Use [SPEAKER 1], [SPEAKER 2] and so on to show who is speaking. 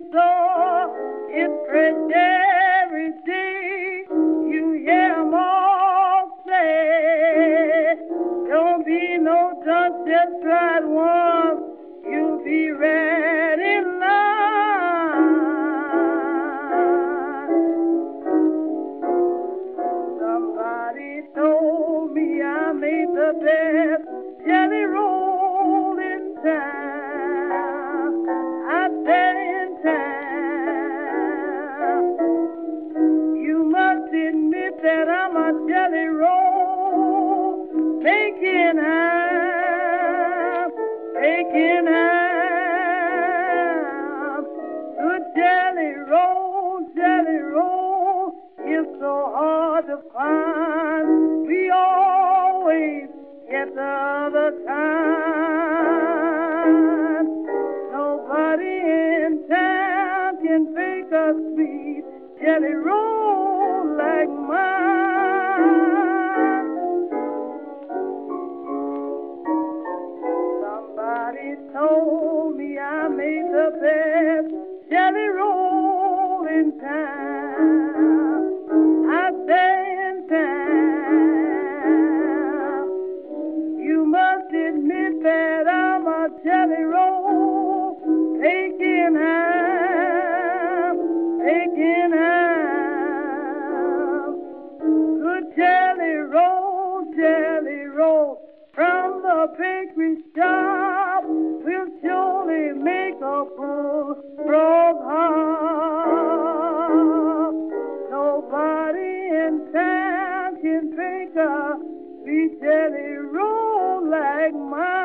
[SPEAKER 1] store. It's fresh every day. You hear 'em all say, don't be no dunce, just try it once. You'll be ready in line. Somebody told me I made the best jelly roll in town. I said in town. You must admit that I'm a jelly roll making out, making out. Good jelly roll is so hard to find. We always get the other time. Nobody in town can bake a sweet jelly roll like mine. Somebody told me I made the best jelly roll in town. I say in town. You must admit that I'm a jelly roll taking out, taking out. Good jelly roll from the bakery shop will surely make a full broke heart. Nobody in town can bake a sweet jelly roll like mine.